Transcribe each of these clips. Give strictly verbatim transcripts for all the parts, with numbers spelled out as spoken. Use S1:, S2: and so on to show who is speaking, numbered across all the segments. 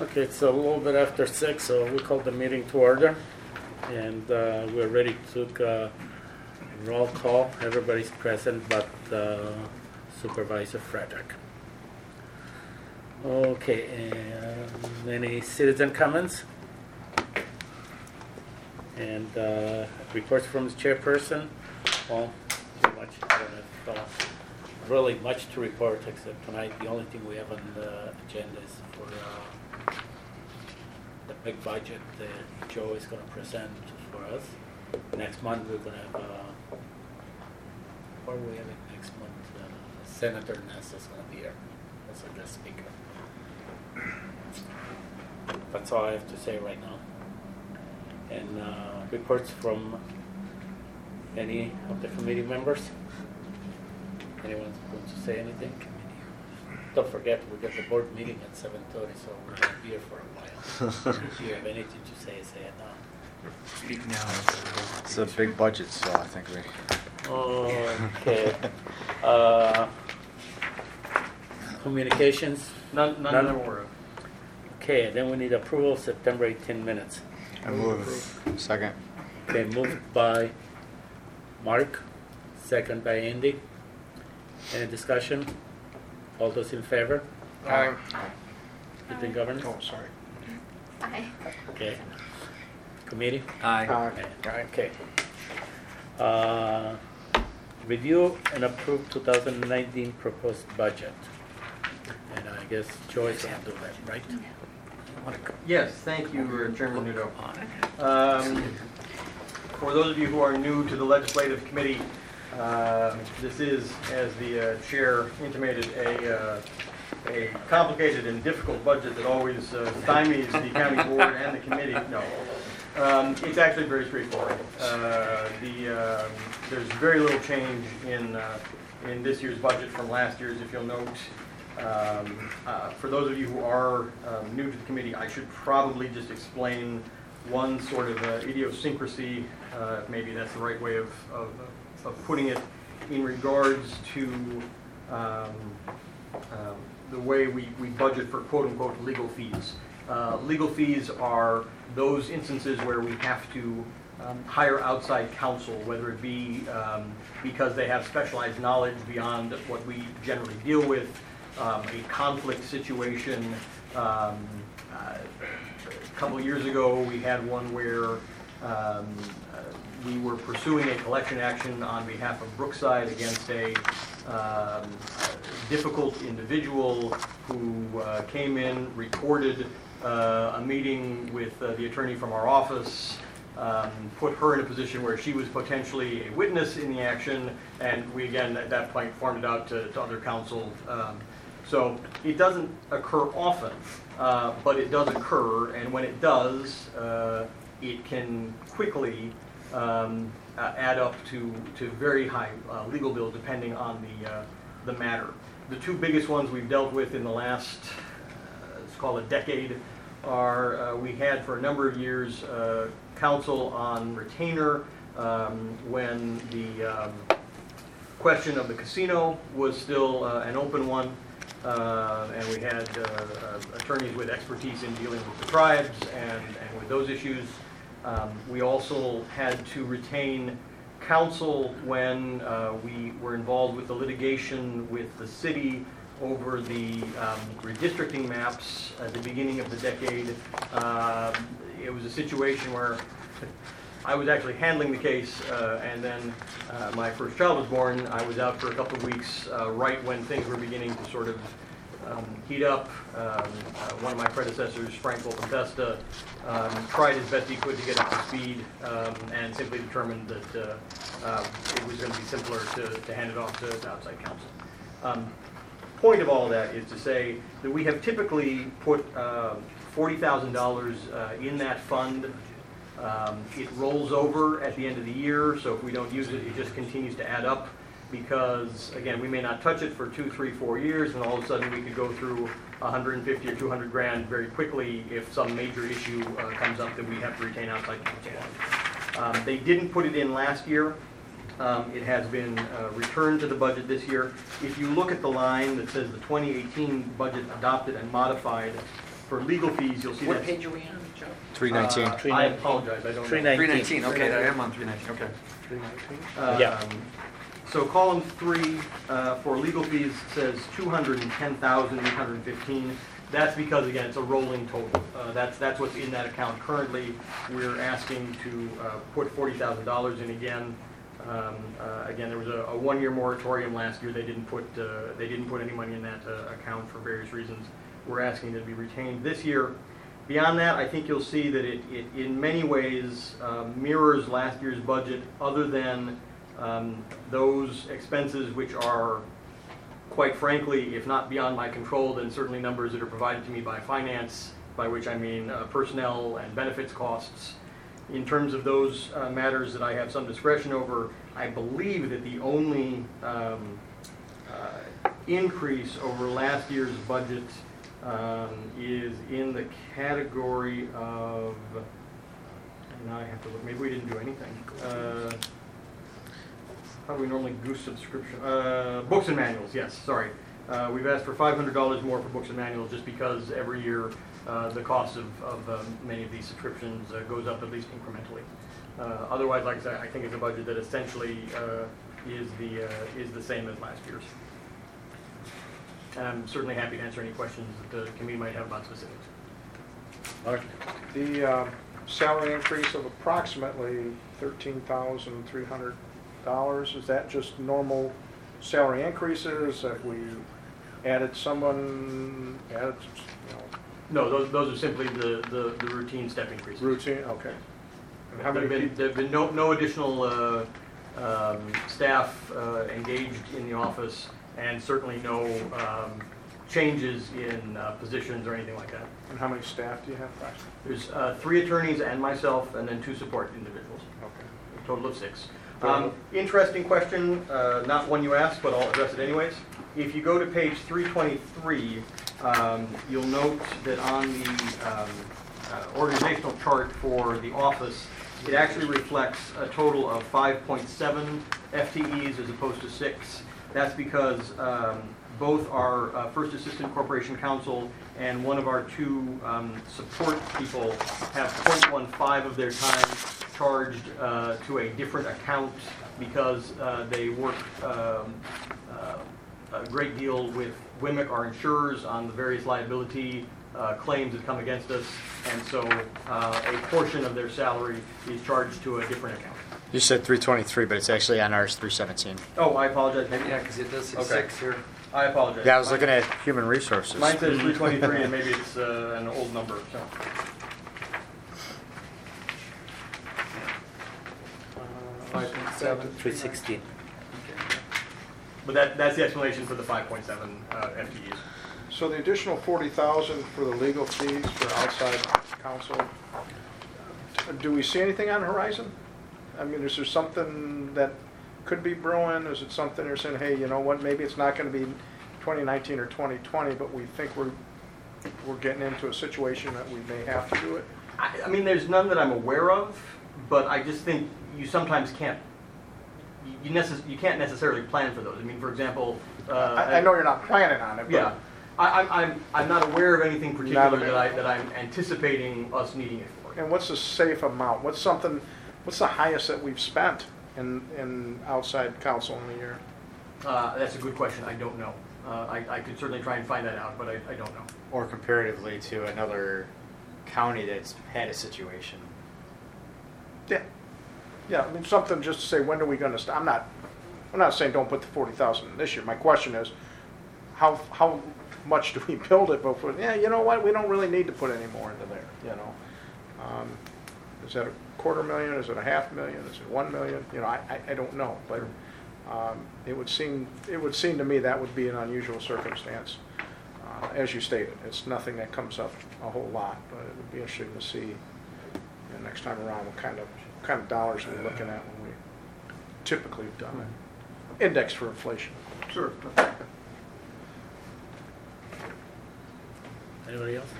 S1: Okay, it's a little bit after six, so we call the meeting to order. And uh, we're ready to take a roll call. Everybody's present but uh, Supervisor Frederick. Okay, and any citizen comments? And uh, reports from the chairperson? Well, too much. I don't have uh, really much to report except tonight. The only thing we have on the agenda is for uh, the big budget that Joe is going to present for us. Next month we're going to have, uh, what are we having next month? Uh, Senator Ness is going to be here as a guest speaker. That's all I have to say right now. And uh, reports from any of the committee members? Anyone wants to say anything? Don't forget, we got the board meeting at seven thirty, so we're going to be here for a while. If you have anything to say, say it now.
S2: Speak now.
S3: It's a big budget, so I think we...
S1: Okay. Uh, communications?
S4: None, none,
S1: None?
S4: that I'm aware of.
S1: Okay, then we need approval of September eighteenth minutes.
S3: I move. Second.
S1: Okay, moved by Mark, second by Andy. Any discussion? All those in favor?
S2: Aye.
S1: Anything governance?
S2: Oh, sorry.
S5: Aye.
S1: Okay. Committee?
S2: Aye.
S1: Okay. Okay. Uh, review and approve two thousand nineteen proposed budget. And I guess Joyce will do that, right?
S4: Yes, thank you, uh, Chairman Nudo. Um, for those of you who are new to the Legislative Committee, uh, this is, as the uh, chair intimated, a, uh, a complicated and difficult budget that always uh, stymies the county board and the committee. No, um, it's actually very straightforward. Uh, the um, there's very little change in uh, in this year's budget from last year's, if you'll note. Um, uh, for those of you who are um, new to the committee, I should probably just explain one sort of uh, idiosyncrasy, uh, maybe that's the right way of, of, of putting it, in regards to um, um, the way we, we budget for quote-unquote legal fees. Uh, legal fees are those instances where we have to um, hire outside counsel, whether it be um, because they have specialized knowledge beyond what we generally deal with, Um, a conflict situation. Um, uh, a couple of years ago, we had one where um, uh, we were pursuing a collection action on behalf of Brookside against a um, difficult individual who uh, came in, recorded uh, a meeting with uh, the attorney from our office, um, put her in a position where she was potentially a witness in the action, and we again at that point farmed it out to, to other counsel. Um, So it doesn't occur often, uh, but it does occur, and when it does, uh, it can quickly um, uh, add up to, to very high uh, legal bills depending on the, uh, the matter. The two biggest ones we've dealt with in the last, uh, let's call it decade, are uh, we had for a number of years uh, counsel on retainer um, when the um, question of the casino was still uh, an open one. Uh, and we had uh, uh, attorneys with expertise in dealing with the tribes and, and with those issues. Um, we also had to retain counsel when uh, we were involved with the litigation with the city over the um, redistricting maps at the beginning of the decade. Uh, it was a situation where I was actually handling the case, uh, and then uh, my first child was born. I was out for a couple of weeks uh, right when things were beginning to sort of um, heat up. Um, uh, one of my predecessors, Frank Volpempesta, um, tried as best he could to get up to speed um, and simply determined that uh, uh, it was going to be simpler to, to hand it off to, to outside counsel. Um, point of all that is to say that we have typically put uh, forty thousand dollars uh, in that fund. Um, it rolls over at the end of the year, so if we don't use it, it just continues to add up because, again, we may not touch it for two, three, four years, and all of a sudden we could go through one hundred fifty or two hundred grand very quickly if some major issue uh, comes up that we have to retain outside counsel on. Um, they didn't put it in last year. Um, it has been uh, returned to the budget this year. If you look at the line that says the twenty eighteen budget adopted and modified, For legal fees, you'll see
S2: What
S4: that.
S2: page are we on, Joe?
S3: three nineteen.
S4: Uh,
S1: Three
S4: I
S1: nineteen.
S4: apologize, I don't know.
S1: Three nineteen.
S2: three nineteen, okay, I am on three nineteen, okay.
S5: three nineteen?
S1: Yeah.
S4: Um, So column three, uh, for legal fees, says two hundred ten thousand eight hundred fifteen. That's because, again, it's a rolling total. Uh, That's, that's what's in that account currently. We're asking to uh, put forty thousand dollars in again. Um, uh, Again, there was a a one-year moratorium last year. They didn't put, uh, they didn't put any money in that uh, account for various reasons. We're asking it to be retained this year. Beyond that, I think you'll see that it, it in many ways, uh, mirrors last year's budget, other than um, those expenses which are, quite frankly, if not beyond my control, then certainly numbers that are provided to me by finance, by which I mean uh, personnel and benefits costs. In terms of those uh, matters that I have some discretion over, I believe that the only um, uh, increase over last year's budget um, is in the category of, now I have to look, maybe we didn't do anything. Uh, How do we normally goose subscription? Uh, books and manuals, yes, sorry. Uh, we've asked for five hundred dollars more for books and manuals just because every year uh, the cost of, of um, many of these subscriptions uh, goes up at least incrementally. Uh, otherwise, like I said, I think it's a budget that essentially uh, is the uh, is the same as last year's. And I'm certainly happy to answer any questions that the committee might have about specifics.
S1: Mark?
S5: The uh, salary increase of approximately thirteen thousand three hundred dollars, is that just normal salary increases? Have we added someone, added, you know,
S4: No, those, those are simply the, the, the routine step increases.
S5: routine? Okay. And how many
S4: There've been,
S5: people?
S4: there've been no, no additional uh, um, staff uh, engaged in the office, and certainly no um, changes in uh, positions or anything like that.
S5: And how many staff do you have approximately?
S4: There's uh, three attorneys and myself, and then two support individuals,
S5: Okay.
S4: a total of six. Um, Interesting question, uh, not one you asked, but I'll address it anyways. If you go to page three twenty-three, um, you'll note that on the um, uh, organizational chart for the office, it actually reflects a total of five point seven F T Es as opposed to six. That's because um, both our uh, first assistant corporation counsel and one of our two um, support people have zero point one five of their time charged uh, to a different account because uh, they work um, uh, a great deal with W M I C, our insurers, on the various liability uh, claims that come against us, and so uh, a portion of their salary is charged to a different account.
S3: You said three twenty-three, but it's actually on ours three seventeen.
S4: Oh, I apologize. Maybe
S2: Yeah, because it does say
S4: Okay.
S2: six here.
S4: I apologize.
S3: Yeah, I was looking at human resources.
S4: Mine says three twenty-three, and maybe it's uh, an old number. So.
S5: Uh,
S1: three sixteen.
S4: But that, that's the explanation for the five point seven uh, F T Es.
S5: So the additional forty thousand for the legal fees for outside counsel, do we see anything on the horizon? I mean, is there something that could be brewing? Is it something you're saying, hey, you know what, maybe it's not going to be twenty nineteen or twenty twenty, but we think we're, we're getting into a situation that we may have to do it?
S4: I, I mean, there's none that I'm aware of, but I just think you sometimes can't, you, you, necess- you can't necessarily plan for those. I mean, for example, uh,
S5: I, I know you're not planning on it, but.
S4: Yeah, I, I'm, I'm, I'm not aware of anything particular
S5: Not-
S4: that I, that I'm anticipating us needing it for.
S5: And what's a safe amount? What's something, what's the highest that we've spent in, in outside counsel in a year?
S4: Uh, that's a good question. I don't know. Uh, I, I could certainly try and find that out, but I, I don't know.
S3: Or comparatively to another county that's had a situation.
S5: Yeah, yeah, I mean, something just to say, when are we gonna stop? I'm not, I'm not saying don't put the forty thousand in this year. My question is, how, how much do we build it before, yeah, you know what, we don't really need to put any more into there, you know? Um, Is that a quarter million, is it a half million, is it one million? You know, I, I, I don't know, but um, it would seem, it would seem to me that would be an unusual circumstance. Uh, As you stated, it's nothing that comes up a whole lot, but it would be interesting to see, you know, next time around, what kind of, what kind of dollars we're looking at when we typically have done it. Index for inflation.
S4: Sure.
S1: Anybody else?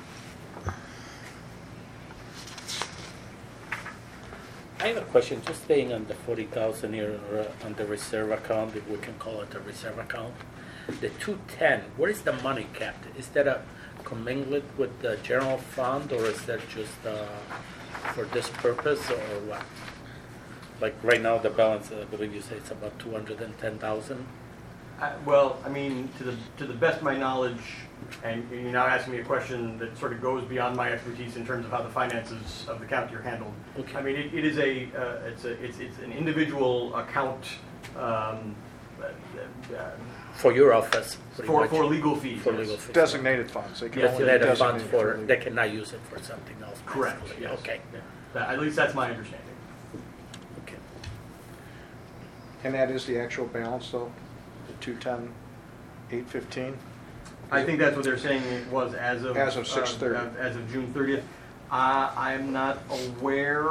S1: I have a question, just staying on the forty thousand here, uh, on the reserve account, if we can call it a reserve account. The two ten, where is the money kept? Is that a commingled with the general fund, or is that just uh, for this purpose, or what? Like right now, the balance, I believe you say it's about two hundred and ten thousand.
S4: Uh, Well, I mean, to the, to the best of my knowledge, and you're now asking me a question that sort of goes beyond my expertise in terms of how the finances of the county are handled.
S1: Okay.
S4: I mean, it, it is a, uh, it's a, it's, it's an individual account, um, uh, uh,
S1: For your office, pretty
S4: for,
S1: much.
S4: for legal fees.
S1: For
S4: yes.
S1: legal fees.
S5: Designated funds, they can
S1: Yes,
S5: only
S1: they
S5: be
S1: had a fund
S5: designated
S1: for,
S5: legal.
S1: they cannot use it for something else.
S4: Correct,
S1: basically.
S4: yes.
S1: Okay,
S4: Yeah. That- At least that's my understanding.
S1: okay.
S5: And that is the actual balance, though, the two ten, eight fifteen?
S4: I think that's what they're saying it was as of.
S5: As of six thirty.
S4: uh, As of June thirtieth. Uh, I'm not aware,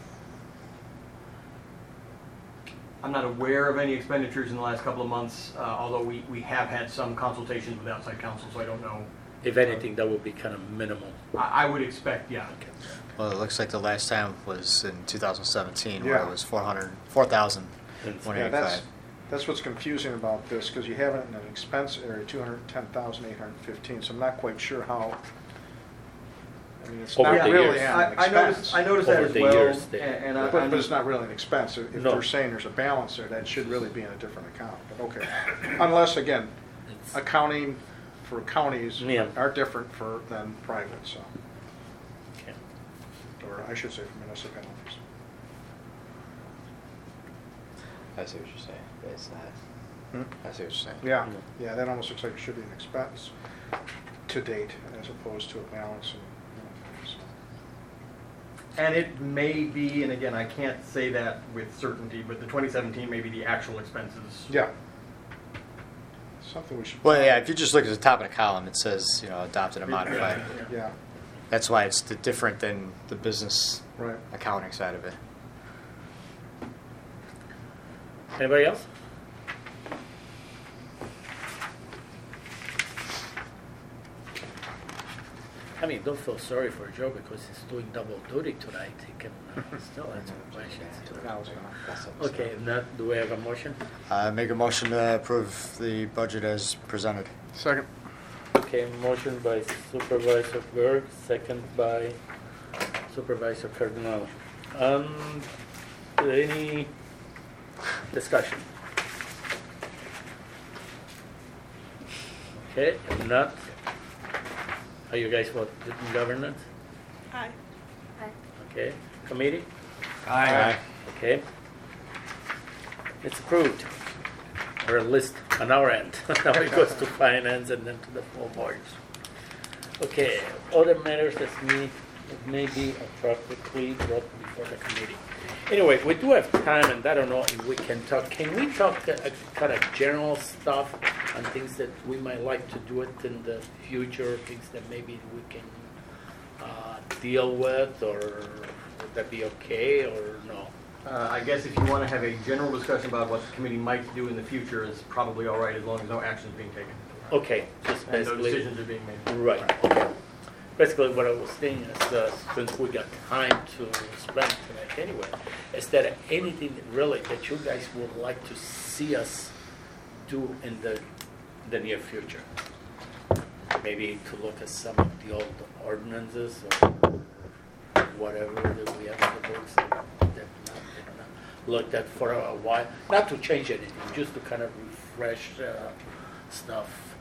S4: I'm not aware of any expenditures in the last couple of months, uh, although we, we have had some consultations with outside counsel, so I don't know.
S1: If anything, that would be kind of minimal.
S4: I, I would expect, yeah.
S1: Okay.
S3: Well, it looks like the last time was in two thousand seventeen, where
S5: Yeah.
S3: it was four hundred, four thousand one
S5: Yeah, that's,
S3: eighty-five.
S5: that's what's confusing about this, because you have it in an expense area, two hundred ten thousand eight hundred fifteen, so I'm not quite sure how, I mean, it's
S1: Over
S5: not
S1: the
S5: really
S1: years.
S5: on
S4: I,
S5: an
S4: I noticed,
S5: expense.
S4: I noticed that
S1: Over
S4: as
S1: the
S4: well,
S1: years, they-
S4: and and I.
S5: But,
S4: I'm-
S5: but it's not really an expense. If
S1: No.
S5: they're saying there's a balance there, that should really be in a different account, but okay. Unless, again,
S1: It's-
S5: accounting for counties
S1: Yeah.
S5: are different for, than private, so,
S1: okay.
S5: or I should say for municipalities.
S3: I see what you're saying. It's not.
S5: Hmm?
S3: I see what you're saying.
S5: Yeah,
S1: Yeah.
S5: yeah, that almost looks like it should be an expense to date as opposed to a balance. And, you know, so.
S4: And it may be, and again, I can't say that with certainty, but the twenty seventeen may be the actual expenses.
S5: Yeah. Something we should.
S3: Well, yeah, if you just look at the top of the column, it says, you know, adopted and modified.
S5: Yeah,
S3: That's why it's the different than the business
S5: right.
S3: accounting side of it.
S1: Anybody else? I mean, don't feel sorry for Joe because he's doing double duty tonight. He can uh, still answer questions.
S5: That was enough.
S1: Okay, if not, do we have a motion?
S3: Uh, make a motion to approve the budget as presented.
S5: Second.
S1: Okay, motion by Supervisor Berg, second by Supervisor Cardinal. Um, any discussion? Okay, if not, how you guys vote in governance?
S6: Aye. Aye.
S1: Okay, committee?
S3: Aye.
S1: Okay. It's approved. Or a list on our end. Now it goes to finance and then to the full boards. Okay, other matters that may, that may be appropriately brought before the committee. Anyway, we do have time, and I don't know if we can talk. Can we talk uh, kind of general stuff on things that we might like to do it in the future, things that maybe we can uh, deal with, or would that be okay, or no?
S4: Uh, I guess if you want to have a general discussion about what the committee might do in the future, is probably all right, as long as no action is being taken.
S1: Okay, just
S4: And no
S1: basically.
S4: decisions are being made.
S1: Right, okay. Basically, what I was saying is, uh, since we got time to spend tonight anyway, is there anything really that you guys would like to see us do in the, the near future? Maybe to look at some of the old ordinances or whatever that we have in the books that that not been looked at for a while. Not to change anything, just to kind of refresh uh, stuff.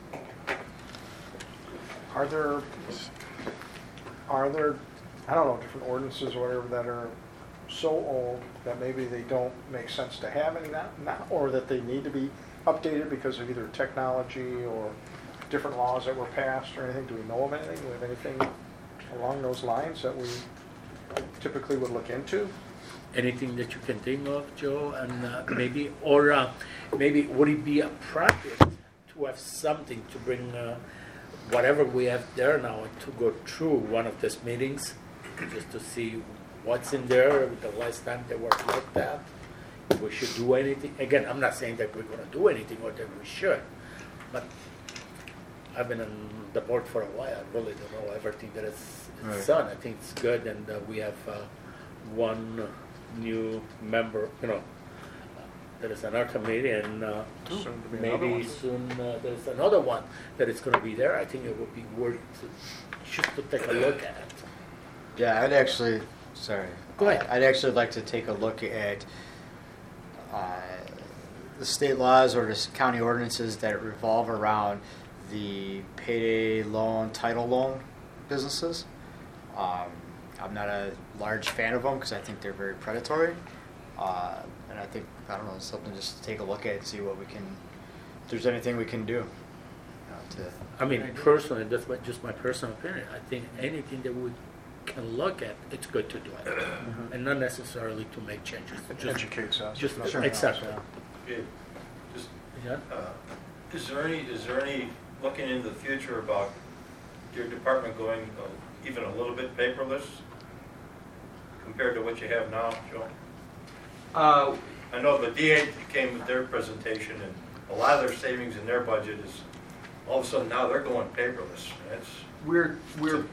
S5: Are there, are there, I don't know, different ordinances or whatever that are so old that maybe they don't make sense to have any now, now, or that they need to be updated because of either technology or different laws that were passed or anything? Do we know of anything? Do we have anything along those lines that we typically would look into?
S1: Anything that you can think of, Joe, and uh, maybe, or uh, maybe would it be appropriate to have something to bring uh, whatever we have there now to go through one of these meetings, just to see what's in there the last time they were looked at, if we should do anything. Again, I'm not saying that we're going to do anything or that we should, but I've been on the board for a while. I really don't know everything that is
S3: Right.
S1: done. I think it's good, and uh, we have uh, one new member, you know, there is another committee, and uh,
S5: Soon to be another
S1: maybe
S5: one.
S1: soon uh, there's another one that is going to be there. I think it would be worth to, just to take a look at.
S3: Yeah, I'd actually, sorry.
S1: Go ahead.
S3: I'd actually like to take a look at uh, the state laws or the county ordinances that revolve around the payday loan, title loan businesses. Um, I'm not a large fan of them because I think they're very predatory. Uh, and I think, I don't know, something just to take a look at and see what we can, if there's anything we can do. You know, to,
S1: I mean, personally, that's my, just my personal opinion. I think anything that we can look at, it's good to do it, and not necessarily to make changes.
S5: It
S1: Just-
S5: educates us.
S1: Just
S5: if nothing else,
S1: exactly.
S5: yeah.
S7: Okay, just,
S1: Yeah.
S7: uh, is there any, is there any, looking into the future about your department going uh, even a little bit paperless compared to what you have now, Joe?
S4: Uh,
S7: I know the D A came with their presentation, and a lot of their savings in their budget is, all of a sudden now they're going paperless. That's,
S4: We're, we're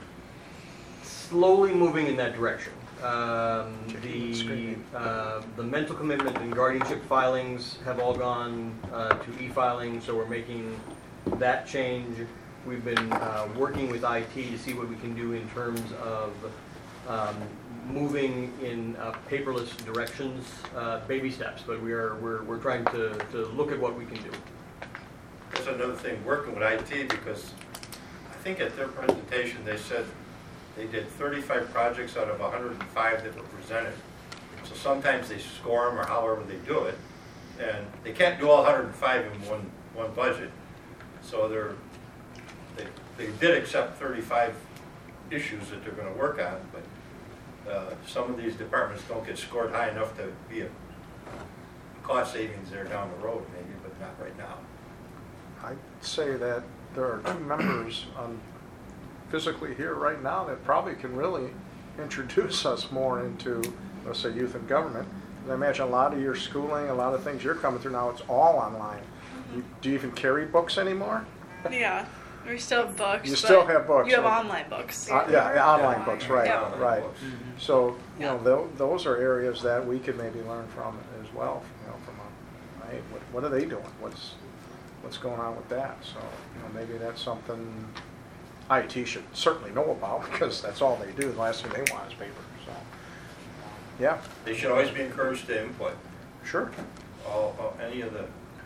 S4: slowly moving in that direction. Um,
S5: Kicking and
S4: the,
S5: screaming.
S4: uh, the mental commitment and guardianship filings have all gone uh, to e-filing, so we're making that change. We've been uh, working with I T to see what we can do in terms of um, moving in uh, paperless directions, uh, baby steps, but we are, we're, we're trying to, to look at what we can do.
S7: that's another thing, working with I T, because I think at their presentation, they said they did thirty-five projects out of one hundred five that were presented. So sometimes they score them or however they do it, and they can't do all one hundred five in one, one budget. So they're, they, they did accept thirty-five issues that they're gonna work on, but uh, some of these departments don't get scored high enough to be a cost savings there down the road maybe, but not right now.
S5: I'd say that there are two members on physically here right now that probably can really introduce us more into, let's say, youth and government. I imagine a lot of your schooling, a lot of things you're coming through now, it's all online. You, do you even carry books anymore?
S6: Yeah, we still have books.
S5: You still
S6: but
S5: have books,
S6: You have
S5: right?
S6: online books.
S5: Uh, yeah, yeah, online books, right,
S6: Yeah.
S5: right. So, you know,
S6: Yeah.
S5: tho- those are areas that we could maybe learn from as well, you know, from a, right, what, what are they doing? What's, what's going on with that? So, you know, maybe that's something I T should certainly know about, because that's all they do. The last thing they want is paper, so. Yeah,
S7: They should always be encouraged to input.
S5: sure.
S7: all, all- any of the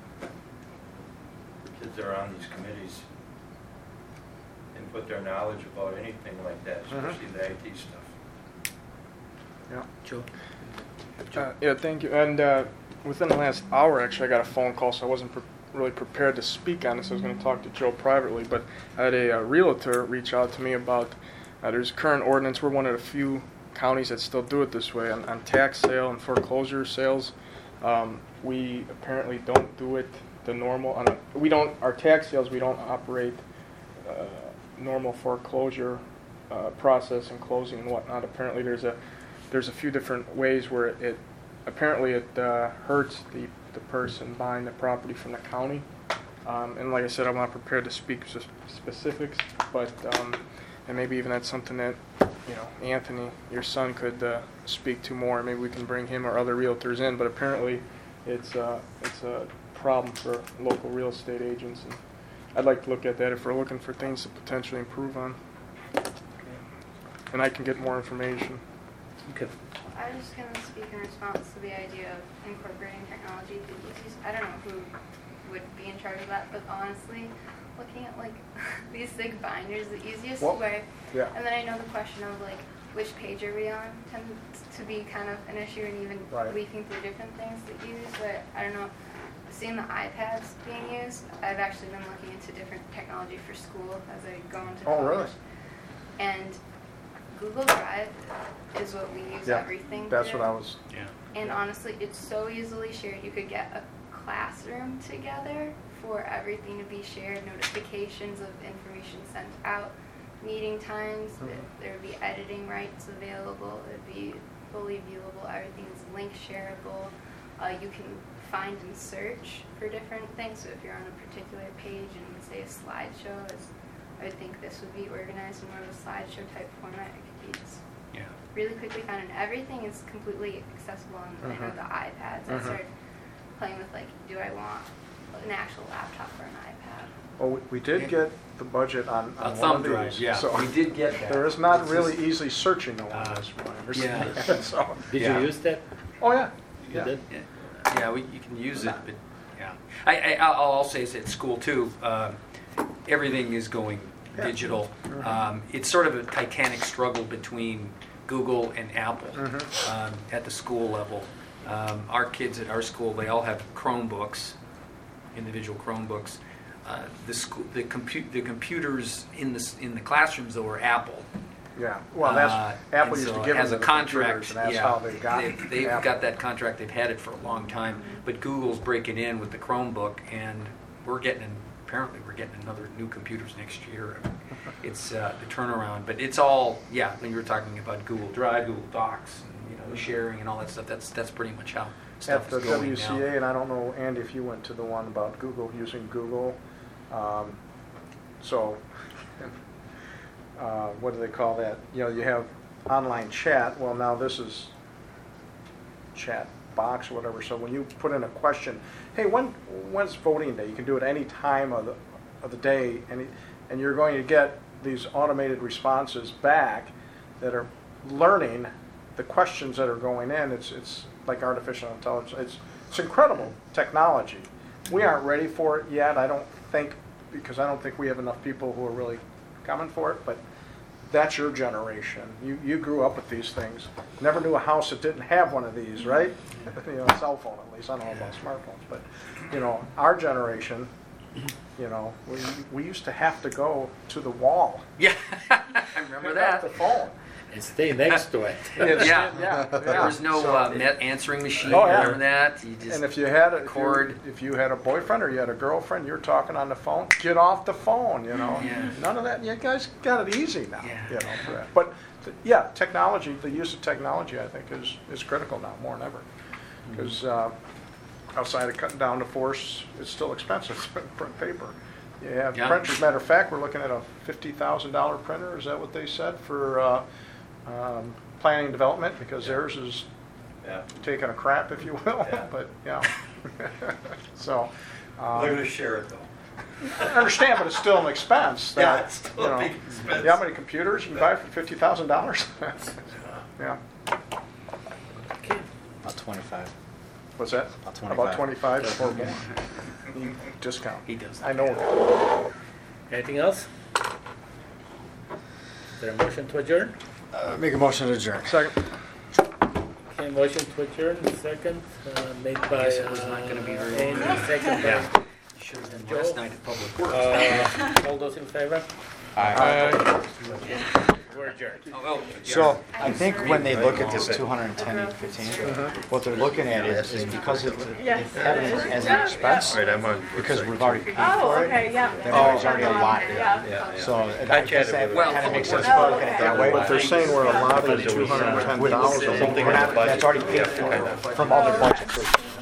S7: kids that are on these committees input their knowledge about anything like that,
S5: Mhm.
S7: especially the I T stuff.
S5: Yeah.
S1: Joe?
S8: Uh, yeah, thank you. And uh, within the last hour, actually, I got a phone call, so I wasn't pre- really prepared to speak on this. I was going to talk to Joe privately, but I had a uh, realtor reach out to me about uh, there's current ordinance. We're one of the few counties that still do it this way on, on tax sale and foreclosure sales. Um, we apparently don't do it the normal. On a, we don't our tax sales. We don't operate uh, normal foreclosure uh, process and closing and whatnot. Apparently, there's a there's a few different ways where it, it apparently it uh, hurts the, the person buying the property from the county. Um, and like I said, I'm not prepared to speak s- specifics, but um, and maybe even that's something that, you know, Anthony, your son, could uh, speak to more. Maybe we can bring him or other realtors in. But apparently, it's uh, it's a problem for local real estate agents, and I'd like to look at that if we're looking for things to potentially improve on. And I can get more information.
S1: Okay.
S9: I was just going to speak in response to the idea of incorporating technology. The easiest, I don't know who would be in charge of that, but honestly, looking at like these thick binders, the easiest
S5: Well,
S9: way,
S5: yeah.
S9: and then I know the question of like which page are we on tends to be kind of an issue, and even
S5: Right.
S9: leafing through different things to use, but I don't know. Seeing the iPads being used, I've actually been looking into different technology for school as I go into
S5: Oh,
S9: college.
S5: really?
S9: And Google Drive is what we use
S5: Yeah,
S9: everything
S5: that's
S9: through.
S5: what I was,
S1: Yeah.
S9: And honestly, it's so easily shared. You could get a classroom together for everything to be shared, notifications of information sent out, meeting times,
S5: Mhm.
S9: it- there would be editing rights available, it would be fully viewable, everything is link shareable. Uh, you can find and search for different things. So if you're on a particular page and say a slideshow, is, I would think this would be organized in more of a slideshow type format. It could be just
S1: Yeah.
S9: really quickly found, and everything is completely accessible on I know
S5: Mhm.
S9: the iPads. I
S5: Mhm.
S9: started playing with like, do I want an actual laptop or an iPad?
S5: Well, we- we did get the budget on,
S2: A
S5: on
S2: thumb
S5: one of
S2: drive,
S5: these.
S2: yeah,
S5: so
S2: we did get that.
S5: There is not
S2: It's
S5: really
S2: just-
S5: easy searching on
S2: Uh,
S5: this one. I
S2: yeah.
S5: understand. So,
S1: Did
S2: Yeah.
S1: you use that?
S5: oh, yeah.
S1: You
S5: Yeah.
S1: did?
S2: Yeah, yeah, we, you can use it, but yeah. I, I, I'll I'll say this at school too. Um, everything is going
S5: Yeah.
S2: digital. Um, it's sort of a titanic struggle between Google and Apple
S5: Mhm.
S2: um, at the school level. Um, our kids at our school, they all have Chromebooks, individual Chromebooks. Uh, the school, the compute, the computers in the s- in the classrooms though are Apple.
S5: Yeah, well, that's,
S2: Uh,
S5: Apple
S2: and
S5: used
S2: so
S5: to give
S2: has
S5: them
S2: a
S5: the
S2: contract.
S5: computers, and that's
S2: yeah,
S5: how they got
S2: They've, they've
S5: Apple.
S2: got that contract. They've had it for a long time. But Google's breaking in with the Chromebook, and we're getting apparently we're getting another new computers next year. It's uh, the turnaround, but it's all yeah. When you were talking about Google Drive, Google Docs, and, you know, the sharing and all that stuff. That's that's pretty much how stuff
S5: At the
S2: is going
S5: W C A,
S2: now.
S5: and I don't know, Andy, if you went to the one about Google, using Google. Um, so, uh, what do they call that? You know, you have online chat. Well, now this is chat box or whatever. So when you put in a question, hey, when when's voting day? You can do it any time of the of the day, and it- and you're going to get these automated responses back that are learning the questions that are going in. It's it's like artificial intelligence. It's it's incredible technology. We aren't ready for it yet. I don't think, because I don't think we have enough people who are really coming for it. But that's your generation. You you grew up with these things. Never knew a house that didn't have one of these, right? You know, a cell phone at least. I don't know about smartphones, but you know, our generation. You know, we we used to have to go to the wall.
S2: Yeah, I remember
S5: pick up
S2: that.
S5: the phone.
S1: And stay next to it.
S5: It's-
S2: Yeah.
S5: yeah,
S2: There
S5: yeah.
S2: was no
S5: So-
S2: uh, net answering machine.
S5: Oh, yeah.
S2: Remember that? You just
S5: And if you had a, if you,
S2: cord.
S5: if you had a boyfriend or you had a girlfriend, you're talking on the phone. Get off the phone. You know,
S2: Yeah.
S5: none of that. You guys got it easy now.
S2: Yeah.
S5: You know, for that. But th- yeah, technology. The use of technology, I think, is is critical now more than ever. Because uh, outside of cutting down the force, it's still expensive to print paper. You have
S2: Yeah.
S5: printers. Matter of fact, we're looking at a fifty thousand dollar printer. Is that what they said for uh, um, planning and development? Because theirs is
S7: Yeah.
S5: taking a crap, if you will.
S7: Yeah.
S5: But yeah. So. Um,
S7: They're gonna share it though.
S5: I understand, but it's still an expense.
S7: Yeah,
S5: that,
S7: it's still
S5: you
S7: a
S5: know,
S7: big expense.
S5: You know how many computers you can buy for fifty thousand dollars? Yeah.
S1: Okay.
S3: About twenty-five.
S5: What's that?
S3: About twenty-five.
S5: About twenty-five or more. You Discount.
S2: He does.
S5: I know.
S1: Anything else? Is there a motion to adjourn?
S3: Uh, make a motion to adjourn.
S5: Second.
S1: Okay, motion to adjourn, second, uh, made by,
S2: guess it was not gonna be very
S1: uh,
S2: long.
S1: Andy, second
S2: Yeah.
S1: by,
S2: Should have been
S1: Joe?
S2: last night at Public Works.
S1: uh, all those in favor?
S8: Aye.
S1: We're adjourned.
S2: Oh, well, yeah.
S3: So I think when they look at this two hundred ten, eight fifteen, what they're looking at is, is because it,
S6: Yes,
S3: they have it
S6: it is.
S3: as an expense,
S10: Right, I'm on.
S3: because we've already paid
S6: Oh,
S3: for it.
S6: okay, yeah.
S3: Then there's already a lot there.
S6: Yeah.
S3: So I guess that
S2: Well,
S3: kind of makes sense
S2: well,
S3: to look at it that way.
S5: But they're saying we're allotted two hundred and ten thousand.
S3: We're not- That's already paid for from other budgets.